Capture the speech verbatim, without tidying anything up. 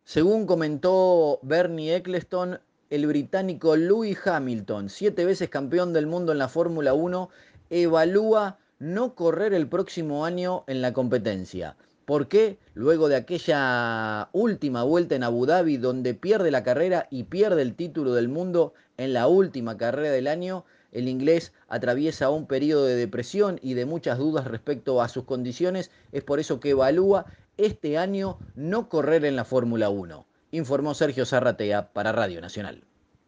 Según comentó Bernie Ecclestone, el británico Lewis Hamilton, siete veces campeón del mundo en la Fórmula uno, evalúa no correr el próximo año en la competencia. ¿Por qué? Luego de aquella última vuelta en Abu Dhabi donde pierde la carrera y pierde el título del mundo en la última carrera del año, el inglés atraviesa un periodo de depresión y de muchas dudas respecto a sus condiciones. Es por eso que evalúa este año no correr en la Fórmula uno, informó Sergio Zarratea para Radio Nacional.